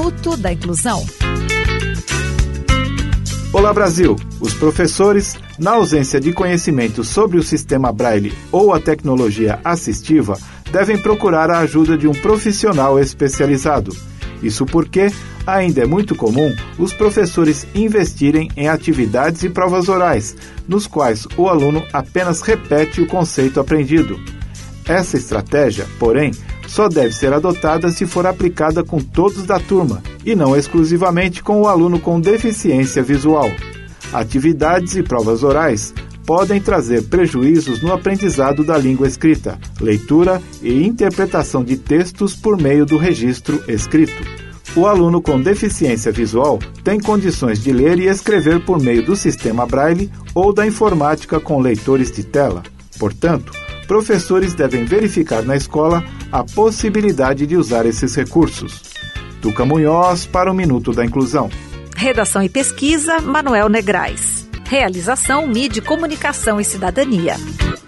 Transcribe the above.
Minuto da Inclusão. Olá, Brasil! Os professores, na ausência de conhecimento sobre o sistema Braille ou a tecnologia assistiva, devem procurar a ajuda de um profissional especializado. Isso porque ainda é muito comum os professores investirem em atividades e provas orais, nos quais o aluno apenas repete o conceito aprendido. Essa estratégia, porém, só deve ser adotada se for aplicada com todos da turma e não exclusivamente com o aluno com deficiência visual. Atividades e provas orais podem trazer prejuízos no aprendizado da língua escrita, leitura e interpretação de textos por meio do registro escrito. O aluno com deficiência visual tem condições de ler e escrever por meio do sistema Braille ou da informática com leitores de tela. Portanto, professores devem verificar na escola a possibilidade de usar esses recursos. Tuca Munhoz para o Minuto da Inclusão. Redação e pesquisa, Manuel Negrais. Realização, Mídia, Comunicação e Cidadania.